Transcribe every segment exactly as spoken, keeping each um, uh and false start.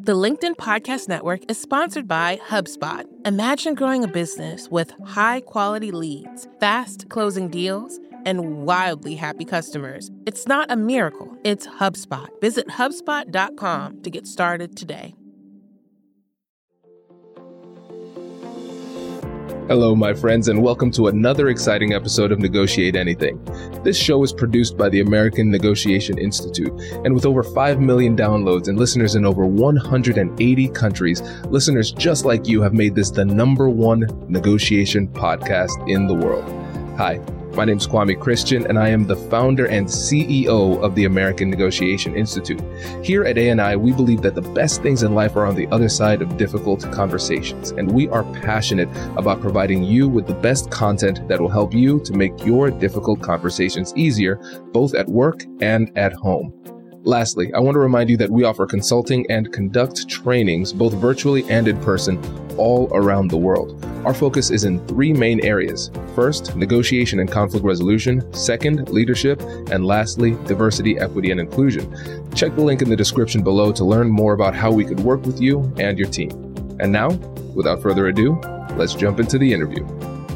The LinkedIn Podcast Network is sponsored by HubSpot. Imagine growing a business with high-quality leads, fast closing deals, and wildly happy customers. It's not a miracle, it's HubSpot. Visit HubSpot dot com to get started today. Hello, my friends, and welcome to another exciting episode of Negotiate Anything. This show is produced by the American Negotiation Institute, and with over five million downloads and listeners in over one hundred eighty countries, listeners just like you have made this the number one negotiation podcast in the world. Hi, my name is Kwame Christian, and I am the founder and C E O of the American Negotiation Institute. Here at A N I, we believe that the best things in life are on the other side of difficult conversations, and we are passionate about providing you with the best content that will help you to make your difficult conversations easier, both at work and at home. Lastly, I want to remind you that we offer consulting and conduct trainings, both virtually and in person, all around the world. Our focus is in three main areas. First, negotiation and conflict resolution. Second, leadership. And lastly, diversity, equity, and inclusion. Check the link in the description below to learn more about how we could work with you and your team. And now, without further ado, let's jump into the interview.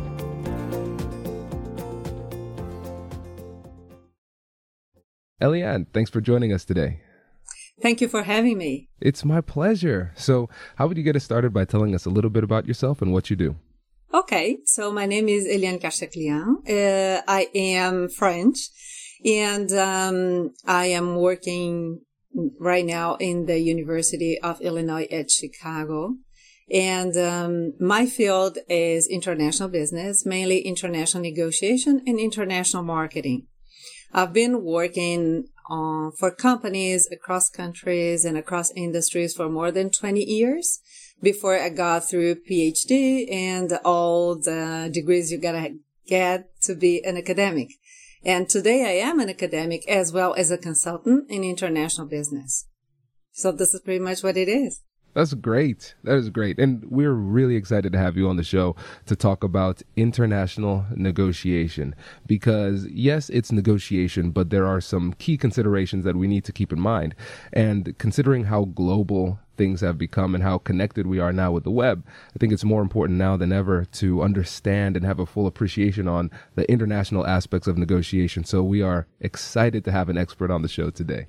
Eliane, thanks for joining us today. Thank you for having me. It's my pleasure. So how would you get us started by telling us a little bit about yourself and what you do? Okay, so my name is Eliane Carchaclian. Uh, I am French, and um, I am working right now in the University of Illinois at Chicago. And um, my field is international business, mainly international negotiation and international marketing. I've been working uh, for companies across countries and across industries for more than twenty years before I got through PhD and all the degrees you gotta get to be an academic. And today I am an academic as well as a consultant in international business. So this is pretty much what it is. That's great. That is great. And we're really excited to have you on the show to talk about international negotiation because, yes, it's negotiation, but there are some key considerations that we need to keep in mind. And considering how global things have become and how connected we are now with the web, I think it's more important now than ever to understand and have a full appreciation on the international aspects of negotiation. So we are excited to have an expert on the show today.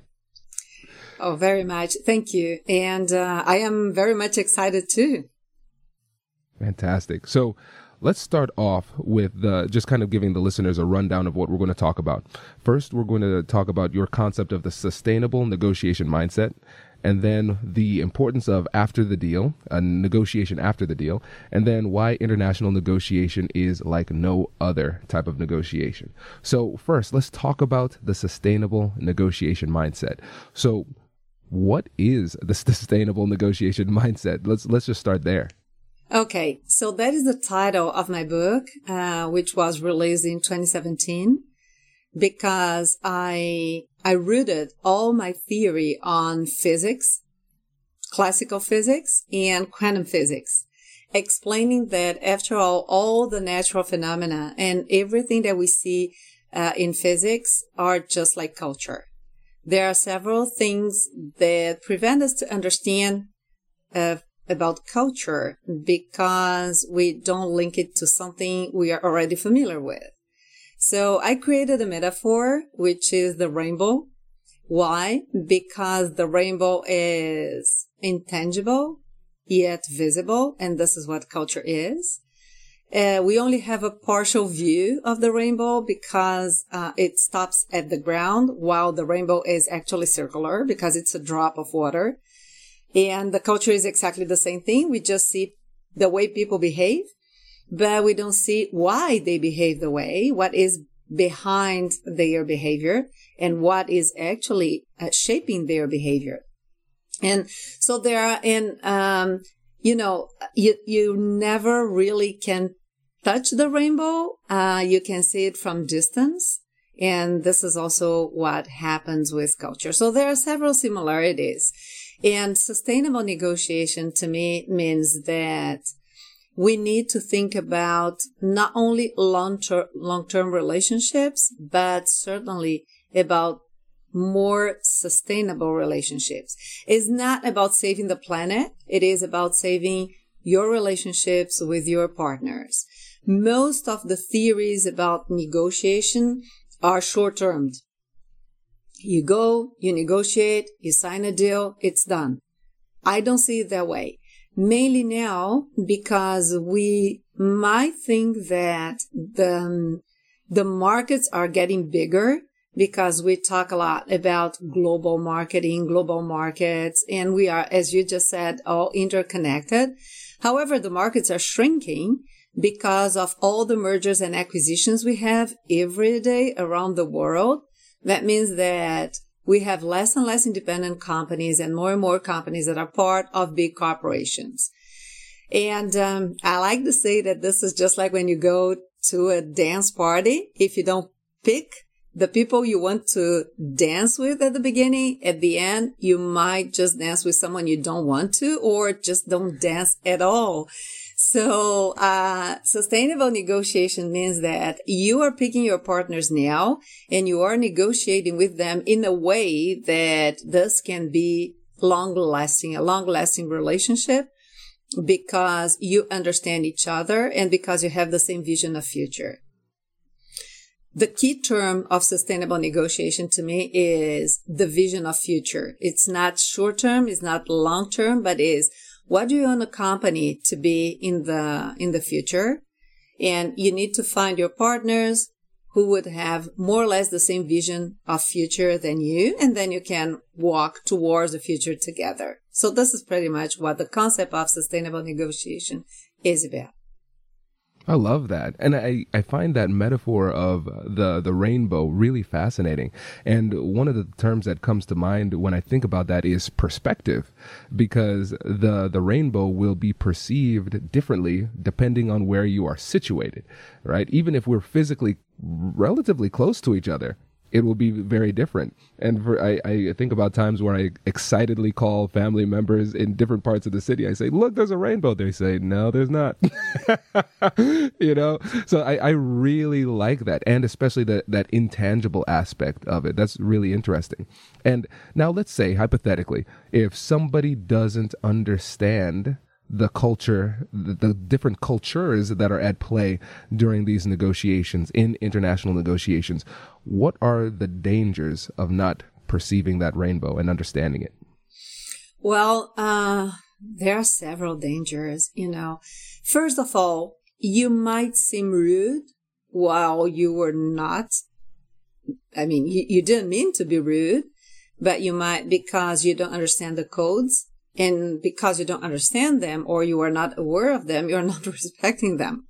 Oh, very much. Thank you. And uh, I am very much excited too. Fantastic. So let's start off with the, just kind of giving the listeners a rundown of what we're going to talk about. First, we're going to talk about your concept of the sustainable negotiation mindset, and then the importance of after the deal, a negotiation after the deal, and then why international negotiation is like no other type of negotiation. So first, let's talk about the sustainable negotiation mindset. So what is the sustainable negotiation mindset? Let's let's just start there. Okay, so that is the title of my book, uh, which was released in twenty seventeen, because I I rooted all my theory on physics, classical physics, and quantum physics, explaining that after all, all the natural phenomena and everything that we see uh, in physics are just like culture. There are several things that prevent us to understand uh, about culture because we don't link it to something we are already familiar with. So I created a metaphor, which is the rainbow. Why? Because the rainbow is intangible, yet visible, and this is what culture is. Uh, we only have a partial view of the rainbow because uh, it stops at the ground, while the rainbow is actually circular because it's a drop of water. And the culture is exactly the same thing. We just see the way people behave, but we don't see why they behave the way, what is behind their behavior, and what is actually uh, shaping their behavior. And so there are, and, um, you know, you, you never really can touch the rainbow. Uh, you can see it from distance. And this is also what happens with culture. So there are several similarities. And sustainable negotiation to me means that we need to think about not only long-term, long-term relationships, but certainly about more sustainable relationships. It's not about saving the planet. It is about saving your relationships with your partners. Most of the theories about negotiation are short-termed. You go, you negotiate, you sign a deal, it's done. I don't see it that way. Mainly now because we might think that the, the markets are getting bigger because we talk a lot about global marketing, global markets, and we are, as you just said, all interconnected. However, the markets are shrinking because of all the mergers and acquisitions we have every day around the world. That means that we have less and less independent companies and more and more companies that are part of big corporations. And um, I like to say that this is just like when you go to a dance party. If you don't pick the people you want to dance with at the beginning, at the end, you might just dance with someone you don't want to, or just don't dance at all. So, uh, sustainable negotiation means that you are picking your partners now and you are negotiating with them in a way that this can be long lasting, a long lasting relationship because you understand each other and because you have the same vision of future. The key term of sustainable negotiation to me is the vision of future. It's not short term, it's not long term, but is what do you want a company to be in the, in the future? And you need to find your partners who would have more or less the same vision of future than you, and then you can walk towards the future together. So this is pretty much what the concept of sustainable negotiation is about. I love that. And I, I find that metaphor of the, the rainbow really fascinating. And one of the terms that comes to mind when I think about that is perspective, because the, the rainbow will be perceived differently depending on where you are situated, right? Even if we're physically relatively close to each other, it will be very different. And for, I, I think about times where I excitedly call family members in different parts of the city. I say, look, there's a rainbow. They say, no, there's not. You know, so I, I really like that. And especially the, that intangible aspect of it. That's really interesting. And now let's say, hypothetically, if somebody doesn't understand the culture, the, the different cultures that are at play during these negotiations, in international negotiations, what are the dangers of not perceiving that rainbow and understanding it? Well, uh, there are several dangers, you know. First of all, you might seem rude while you were not. I mean, you, you didn't mean to be rude, but you might, because you don't understand the codes, and because you don't understand them or you are not aware of them, you're not respecting them.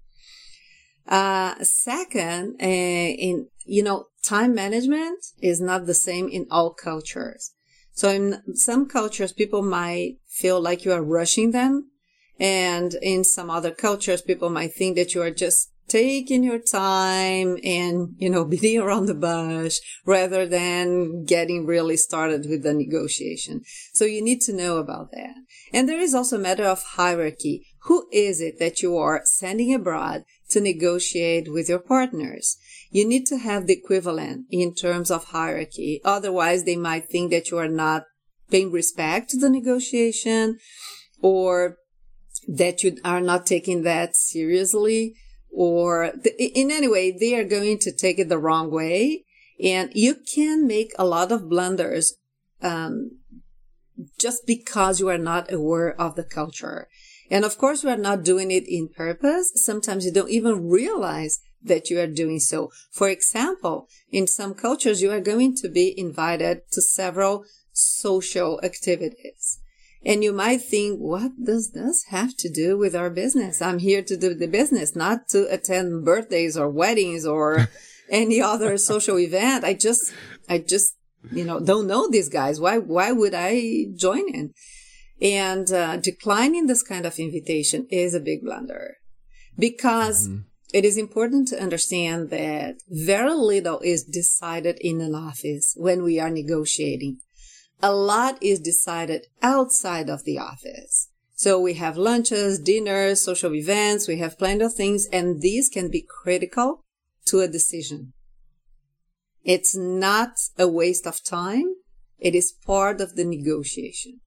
Uh, second, uh, in, you know, time management is not the same in all cultures. So in some cultures, people might feel like you are rushing them. And in some other cultures, people might think that you are just taking your time and, you know, beating around the bush rather than getting really started with the negotiation. So you need to know about that. And there is also a matter of hierarchy. Who is it that you are sending abroad to negotiate with your partners? You need to have the equivalent in terms of hierarchy. Otherwise, they might think that you are not paying respect to the negotiation, or that you are not taking that seriously. Or in any way, they are going to take it the wrong way. And you can make a lot of blunders um, just because you are not aware of the culture. And of course, we are not doing it in purpose. Sometimes you don't even realize that you are doing so. For example, in some cultures, you are going to be invited to several social activities. And you might think, what does this have to do with our business? I'm here to do the business, not to attend birthdays or weddings or any other social event. I just, I just, you know, don't know these guys. Why, why would I join in? And uh, declining this kind of invitation is a big blunder, because mm-hmm. it is important to understand that very little is decided in an office when we are negotiating. A lot is decided outside of the office. So we have lunches, dinners, social events, we have plenty of things, and these can be critical to a decision. It's not a waste of time. It is part of the negotiation.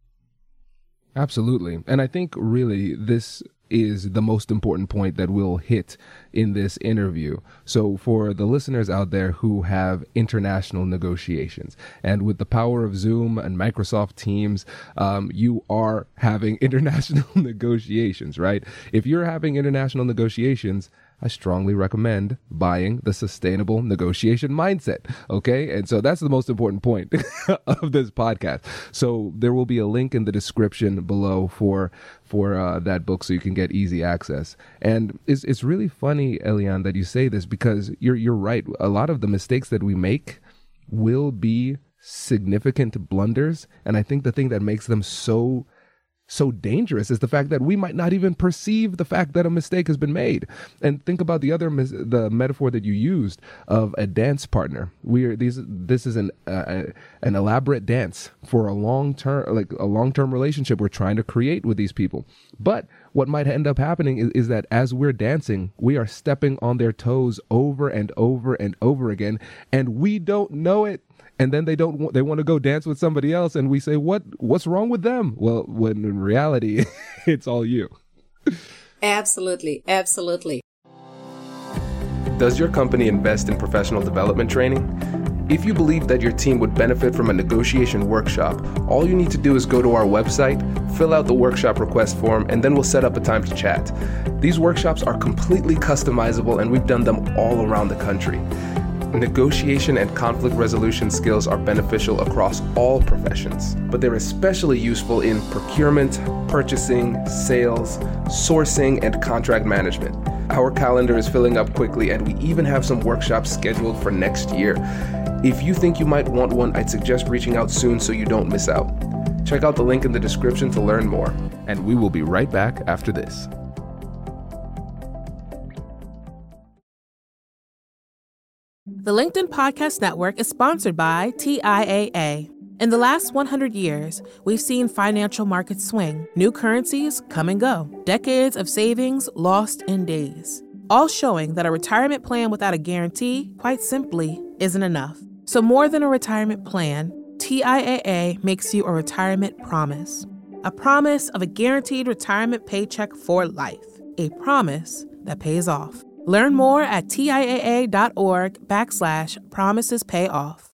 Absolutely. And I think really this is the most important point that we'll hit in this interview. So for the listeners out there who have international negotiations, and with the power of Zoom and Microsoft Teams, um, you are having international negotiations, right? If you're having international negotiations, I strongly recommend buying the Sustainable Negotiation Mindset. Okay. And so that's the most important point of this podcast. So there will be a link in the description below for for uh, that book so you can get easy access. And it's it's really funny, Eliane, that you say this, because you're you're right. A lot of the mistakes that we make will be significant blunders. And I think the thing that makes them so so dangerous is the fact that we might not even perceive the fact that a mistake has been made. And think about the other mis- the metaphor that you used of a dance partner. We are these. This is an uh, an elaborate dance for a long term, like a long term relationship we're trying to create with these people. But what might end up happening is, is that as we're dancing, we are stepping on their toes over and over and over again, and we don't know it. And then they don't want, they want to go dance with somebody else. And we say, what, what's wrong with them? Well, when in reality, it's all you. Absolutely. Absolutely. Does your company invest in professional development training? If you believe that your team would benefit from a negotiation workshop, all you need to do is go to our website, fill out the workshop request form, and then we'll set up a time to chat. These workshops are completely customizable, and we've done them all around the country. Negotiation and conflict resolution skills are beneficial across all professions, but they're especially useful in procurement, purchasing, sales, sourcing, and contract management. Our calendar is filling up quickly, and we even have some workshops scheduled for next year. If you think you might want one, I'd suggest reaching out soon so you don't miss out. Check out the link in the description to learn more, and we will be right back after this. The LinkedIn Podcast Network is sponsored by T I A A. In the last one hundred years, we've seen financial markets swing, new currencies come and go, decades of savings lost in days, all showing that a retirement plan without a guarantee, quite simply, isn't enough. So more than a retirement plan, T I A A makes you a retirement promise, a promise of a guaranteed retirement paycheck for life, a promise that pays off. Learn more at TIAA.org backslash promises pay off.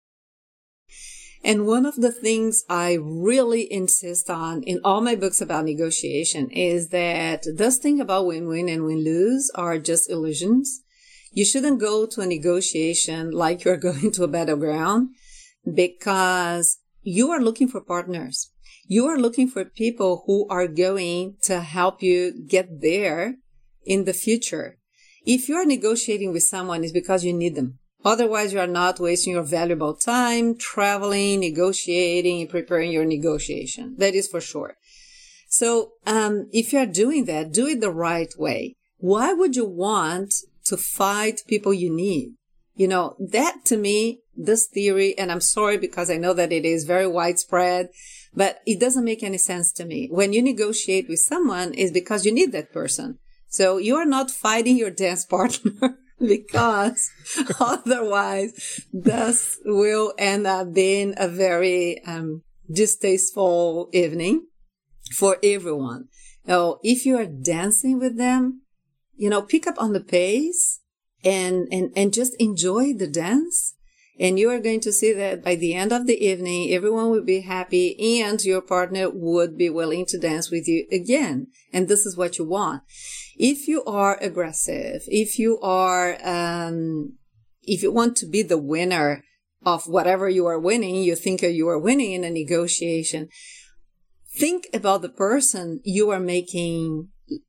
And one of the things I really insist on in all my books about negotiation is that this thing about win-win and win-lose are just illusions. You shouldn't go to a negotiation like you're going to a battleground, because you are looking for partners. You are looking for people who are going to help you get there in the future. If you're negotiating with someone, it's because you need them. Otherwise, you are not wasting your valuable time traveling, negotiating, and preparing your negotiation. That is for sure. So um, if you're doing that, do it the right way. Why would you want to fight people you need? You know, that to me, this theory, and I'm sorry because I know that it is very widespread, but it doesn't make any sense to me. When you negotiate with someone, it's because you need that person. So you are not fighting your dance partner because otherwise this will end up being a very um, distasteful evening for everyone. Now, if you are dancing with them, you know, pick up on the pace and, and, and just enjoy the dance. And you are going to see that by the end of the evening, everyone will be happy and your partner would be willing to dance with you again. And this is what you want. If you are aggressive, if you are, um, if you want to be the winner of whatever you are winning, you think you are winning in a negotiation, think about the person you are making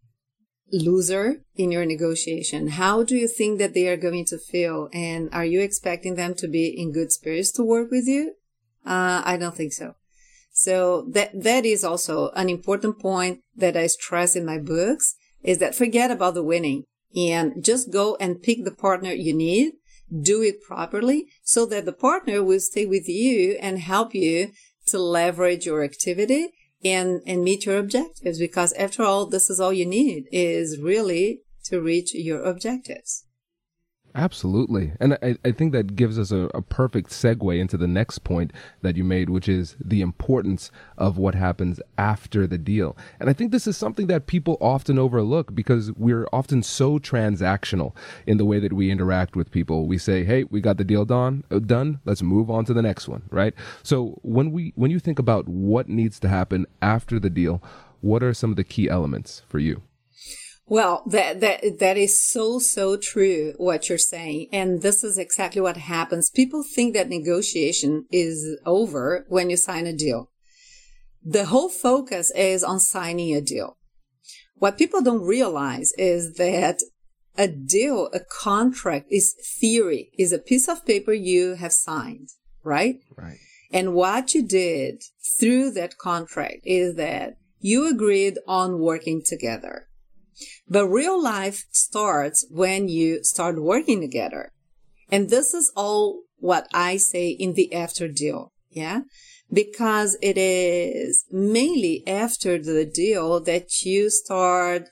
loser in your negotiation. How do you think that they are going to feel? And are you expecting them to be in good spirits to work with you? Uh, I don't think so. So that, that is also an important point that I stress in my books, is that forget about the winning and just go and pick the partner you need, do it properly so that the partner will stay with you and help you to leverage your activity and, and meet your objectives. Because after all, this is all you need, is really to reach your objectives. Absolutely. And I, I think that gives us a, a perfect segue into the next point that you made, which is the importance of what happens after the deal. And I think this is something that people often overlook because we're often so transactional in the way that we interact with people. We say, hey, we got the deal done, done. Let's move on to the next one, right? So when we when you think about what needs to happen after the deal, what are some of the key elements for you? Well, that, that, that is so, so true what you're saying. And this is exactly what happens. People think that negotiation is over when you sign a deal. The whole focus is on signing a deal. What people don't realize is that a deal, a contract is theory, is a piece of paper you have signed, right? Right. And what you did through that contract is that you agreed on working together. But real life starts when you start working together. And this is all what I say in the after deal. Yeah. Because it is mainly after the deal that you start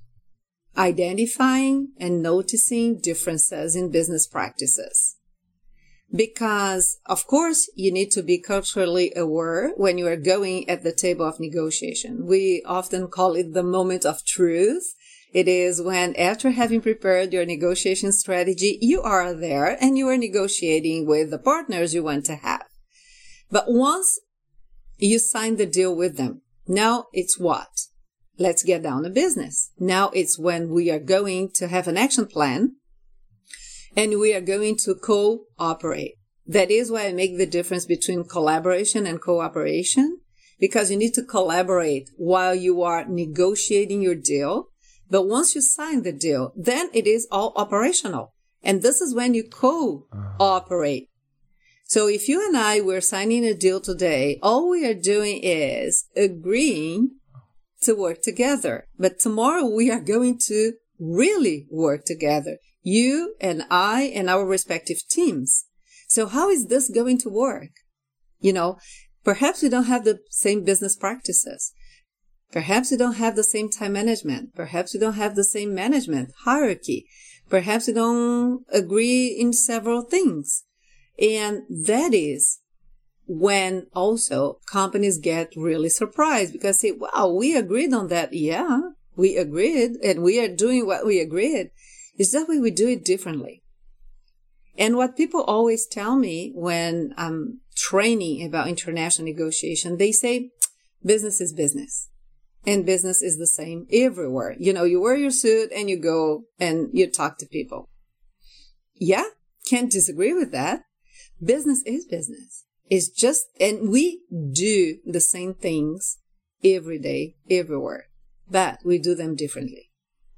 identifying and noticing differences in business practices. Because, of course, you need to be culturally aware when you are going at the table of negotiation. We often call it the moment of truth. It is when, after having prepared your negotiation strategy, you are there and you are negotiating with the partners you want to have. But once you sign the deal with them, now it's what? Let's get down to business. Now it's when we are going to have an action plan and we are going to cooperate. That is why I make the difference between collaboration and cooperation, because you need to collaborate while you are negotiating your deal. But once you sign the deal, then it is all operational. And this is when you cooperate. So if you and I were signing a deal today, all we are doing is agreeing to work together. But tomorrow we are going to really work together. You and I and our respective teams. So how is this going to work? You know, perhaps we don't have the same business practices. Perhaps we don't have the same time management. Perhaps we don't have the same management hierarchy. Perhaps we don't agree in several things. And that is when also companies get really surprised because say, wow, we agreed on that. Yeah, we agreed and we are doing what we agreed. It's that way we do it differently. And what people always tell me when I'm training about international negotiation, they say business is business. And business is the same everywhere. You know, you wear your suit and you go and you talk to people. Yeah, can't disagree with that. Business is business. It's just, and we do the same things every day, everywhere, but we do them differently.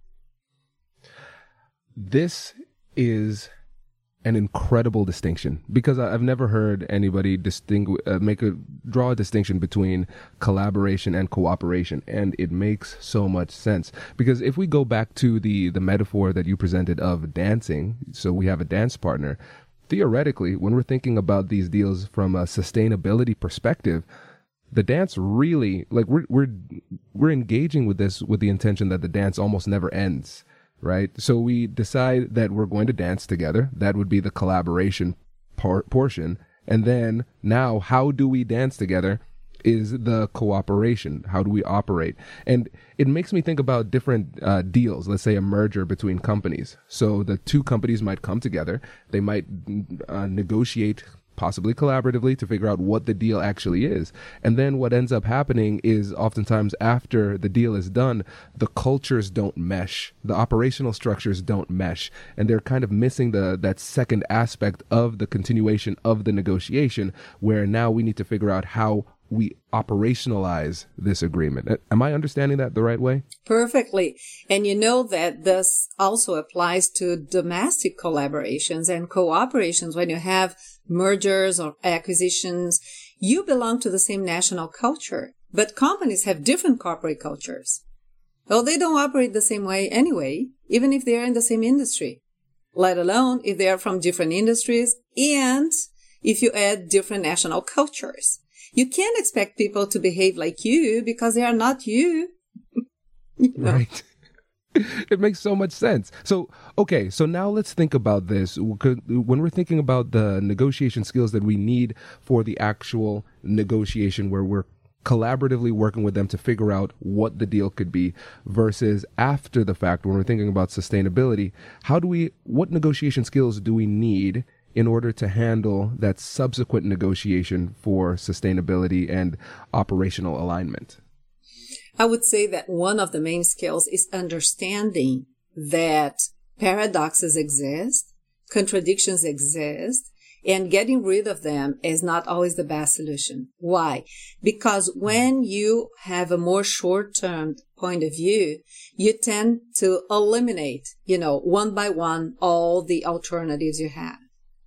This is an incredible distinction because I've never heard anybody distinguish, uh, make a draw a distinction between collaboration and cooperation, and it makes so much sense. Because if we go back to the the metaphor that you presented of dancing, so we have a dance partner. Theoretically, when we're thinking about these deals from a sustainability perspective, the dance really, like we're we're we're engaging with this with the intention that the dance almost never ends. Right? So we decide that we're going to dance together. That would be the collaboration par- portion. And then now, how do we dance together is the cooperation. How do we operate? And it makes me think about different uh, deals. Let's say a merger between companies. So the two companies might come together. They might uh, negotiate possibly collaboratively to figure out what the deal actually is. And then what ends up happening is oftentimes after the deal is done, the cultures don't mesh. The operational structures don't mesh. And they're kind of missing the that second aspect of the continuation of the negotiation, where now we need to figure out how we operationalize this agreement. Am I understanding that the right way? Perfectly. And you know that this also applies to domestic collaborations and cooperations. When you have mergers or acquisitions, you belong to the same national culture, but companies have different corporate cultures. Well, they don't operate the same way anyway, even if they are in the same industry, let alone if they are from different industries and if you add different national cultures. You can't expect people to behave like you because they are not you. You know? Right. It makes so much sense. So, okay, so now let's think about this. When we're thinking about the negotiation skills that we need for the actual negotiation where we're collaboratively working with them to figure out what the deal could be versus after the fact, when we're thinking about sustainability, how do we, what negotiation skills do we need in order to handle that subsequent negotiation for sustainability and operational alignment? I would say that one of the main skills is understanding that paradoxes exist, contradictions exist, and getting rid of them is not always the best solution. Why? Because when you have a more short-term point of view, you tend to eliminate, you know, one by one, all the alternatives you have.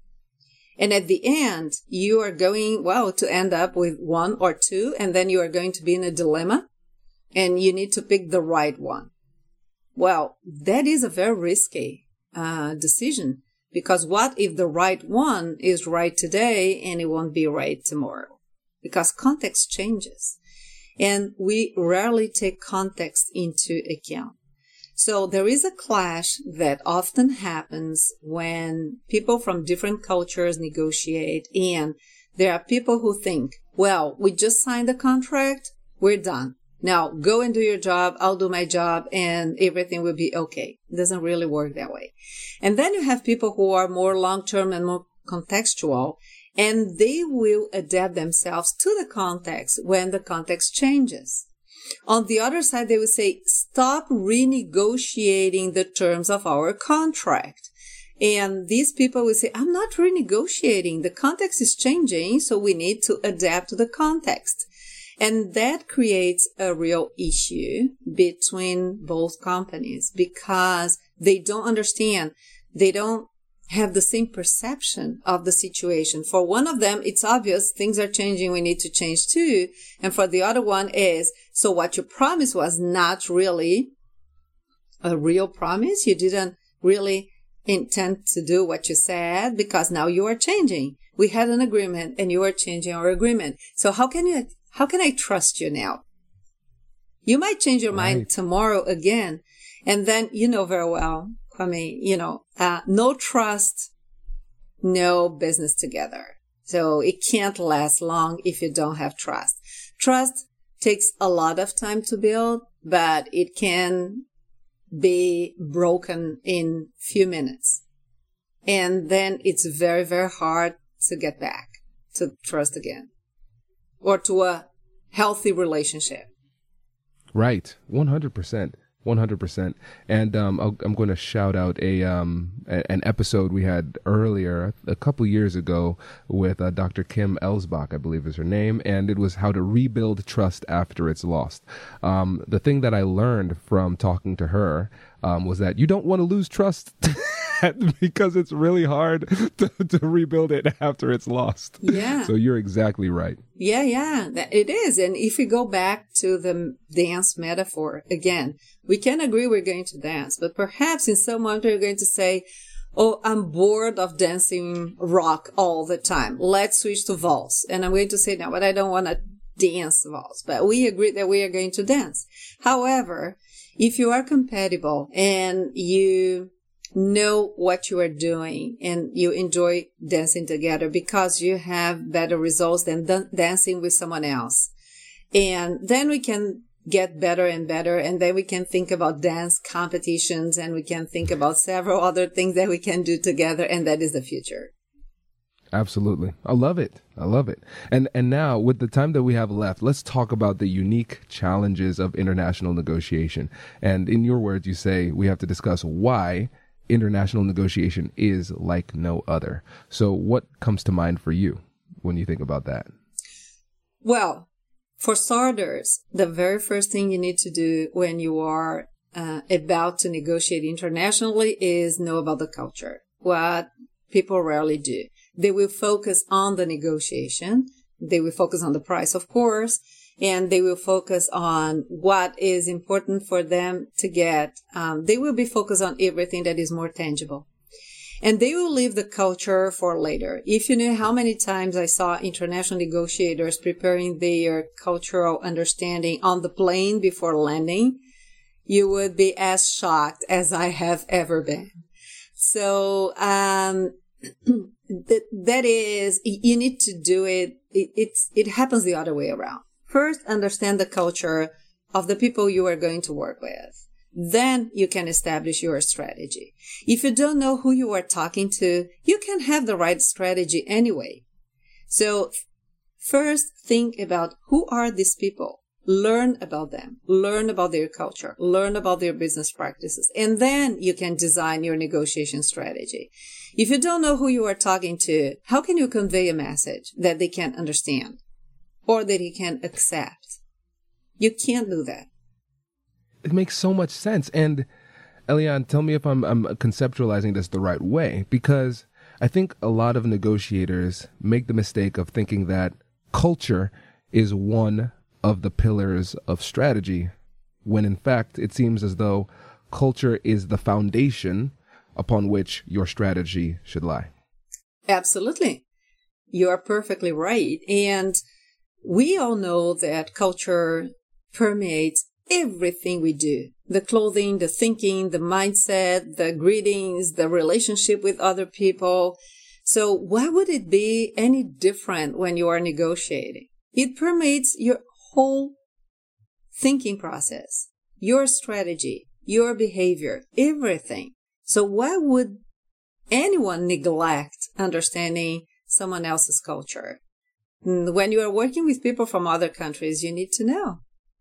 And at the end, you are going, well, to end up with one or two, and then you are going to be in a dilemma, and you need to pick the right one. Well, that is a very risky uh, decision, because what if the right one is right today and it won't be right tomorrow? Because context changes, and we rarely take context into account. So there is a clash that often happens when people from different cultures negotiate, and there are people who think, well, we just signed the contract, we're done. Now go and do your job, I'll do my job, and everything will be okay. It doesn't really work that way. And then you have people who are more long-term and more contextual, and they will adapt themselves to the context when the context changes. On the other side, they will say, stop renegotiating the terms of our contract. And these people will say, I'm not renegotiating. The context is changing, so we need to adapt to the context. And that creates a real issue between both companies because they don't understand. They don't have the same perception of the situation. For one of them, it's obvious things are changing. We need to change too. And for the other one is, so what you promised was not really a real promise. You didn't really intend to do what you said because now you are changing. We had an agreement and you are changing our agreement. So how can you, how can I trust you now? You might change your mind right. tomorrow again. And then you know very well, Kwame, you know, uh, no trust, no business together. So it can't last long if you don't have trust. Trust takes a lot of time to build, but it can be broken in few minutes. And then it's very, very hard to get back to trust again or to a healthy relationship. Right. one hundred percent. one hundred percent. And um, I'll, I'm going to shout out a um, a, an episode we had earlier, a couple years ago, with uh, Doctor Kim Elsbach, I believe is her name, and it was how to rebuild trust after it's lost. Um, the thing that I learned from talking to her um, was that you don't want to lose trust because it's really hard to, to rebuild it after it's lost. Yeah. So you're exactly right. Yeah, yeah, it is. And if we go back to the dance metaphor again, we can agree we're going to dance, but perhaps in some moment we're going to say, oh, I'm bored of dancing rock all the time. Let's switch to waltz. And I'm going to say, no, but I don't want to dance waltz. But we agree that we are going to dance. However, if you are compatible and you know what you are doing and you enjoy dancing together because you have better results than d- dancing with someone else. And then we can get better and better. And then we can think about dance competitions and we can think about several other things that we can do together. And that is the future. Absolutely. I love it. I love it. And and now with the time that we have left, let's talk about the unique challenges of international negotiation. And in your words, you say we have to discuss why international negotiation is like no other. So what comes to mind for you when you think about that? Well, for starters, the very first thing you need to do when you are uh, about to negotiate internationally is know about the culture. What people rarely do. They will focus on the negotiation. They will focus on the price, of course, and they will focus on what is important for them to get. Um, they will be focused on everything that is more tangible. And they will leave the culture for later. If you know how many times I saw international negotiators preparing their cultural understanding on the plane before landing, you would be as shocked as I have ever been. So, um, that, that is, you need to do it. it. It's, it happens the other way around. First, understand the culture of the people you are going to work with. Then you can establish your strategy. If you don't know who you are talking to, you can have the right strategy anyway. So first, think about who are these people. Learn about them. Learn about their culture. Learn about their business practices. And then you can design your negotiation strategy. If you don't know who you are talking to, how can you convey a message that they can understand or that he can accept? You can't do that. It makes so much sense. And Eliane, tell me if I'm, I'm conceptualizing this the right way, because I think a lot of negotiators make the mistake of thinking that culture is one of the pillars of strategy, when in fact it seems as though culture is the foundation upon which your strategy should lie. Absolutely. You are perfectly right. And we all know that culture permeates everything we do. The clothing, the thinking, the mindset, the greetings, the relationship with other people. So why would it be any different when you are negotiating? It permeates your whole thinking process, your strategy, your behavior, everything. So why would anyone neglect understanding someone else's culture? When you are working with people from other countries, you need to know.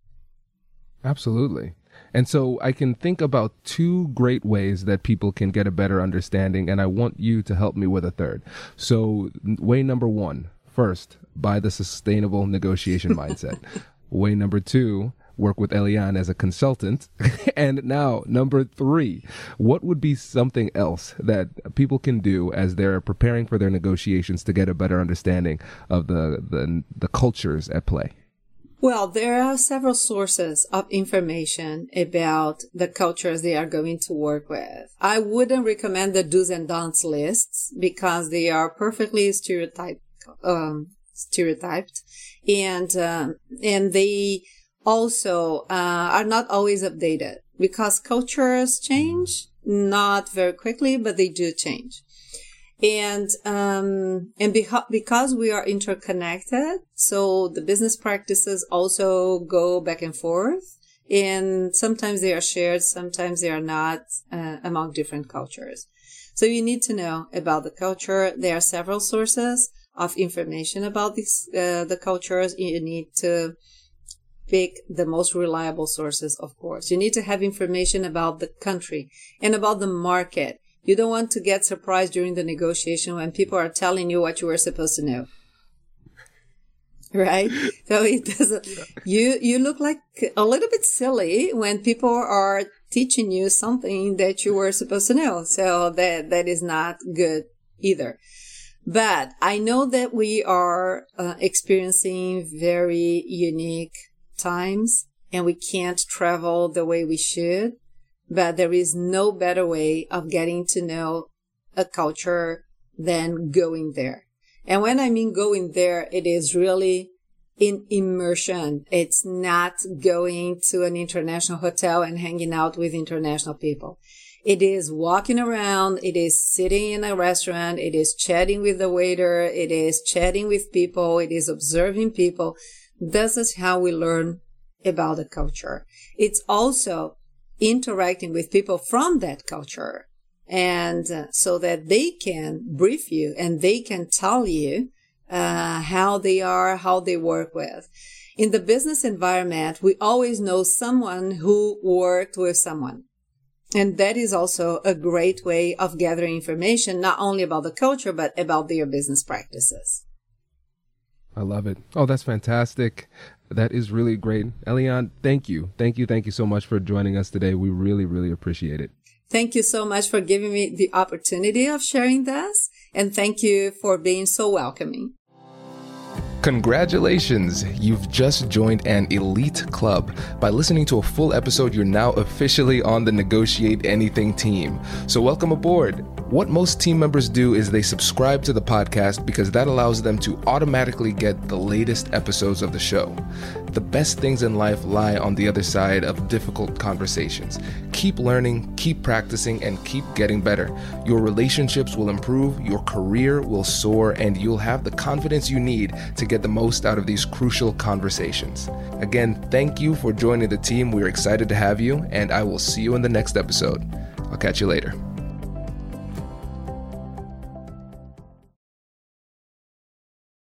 Absolutely. And so I can think about two great ways that people can get a better understanding, and I want you to help me with a third. So way number one, first, buy the sustainable negotiation mindset. Way number two, work with Eliane as a consultant. And now, number three, what would be something else that people can do as they're preparing for their negotiations to get a better understanding of the, the, the cultures at play? Well, there are several sources of information about the cultures they are going to work with. I wouldn't recommend the do's and don'ts lists because they are perfectly stereotyped, um, stereotyped, and um, and they also uh, are not always updated because cultures change, not very quickly, but they do change. And, um, and beha- because we are interconnected, so the business practices also go back and forth, and sometimes they are shared, sometimes they are not, uh, among different cultures. So you need to know about the culture. There are several sources of information about these, uh, the cultures. You need to pick the most reliable sources, of course. You need to have information about the country and about the market. You don't want to get surprised during the negotiation when people are telling you what you were supposed to know. Right? So it doesn't, you, you look like a little bit silly when people are teaching you something that you were supposed to know. So that, that is not good either. But I know that we are uh, experiencing very unique times and we can't travel the way we should. But there is no better way of getting to know a culture than going there. And when I mean going there, it is really in immersion. It's not going to an international hotel and hanging out with international people. It is walking around. It is sitting in a restaurant. It is chatting with the waiter. It is chatting with people. It is observing people. This is how we learn about the culture. It's also interacting with people from that culture, and uh, so that they can brief you and they can tell you uh, how they are, how they work with. In the business environment, we always know someone who worked with someone. And that is also a great way of gathering information, not only about the culture, but about their business practices. I love it. Oh, that's fantastic. That is really great. Eliane, thank you. Thank you. Thank you so much for joining us today. We really, really appreciate it. Thank you so much for giving me the opportunity of sharing this. And thank you for being so welcoming. Congratulations! You've just joined an elite club. By listening to a full episode, you're now officially on the Negotiate Anything team. So welcome aboard. What most team members do is they subscribe to the podcast because that allows them to automatically get the latest episodes of the show. The best things in life lie on the other side of difficult conversations. Keep learning, keep practicing, and keep getting better. Your relationships will improve, your career will soar, and you'll have the confidence you need to get the most out of these crucial conversations. Again, thank you for joining the team. We're excited to have you, and I will see you in the next episode. I'll catch you later.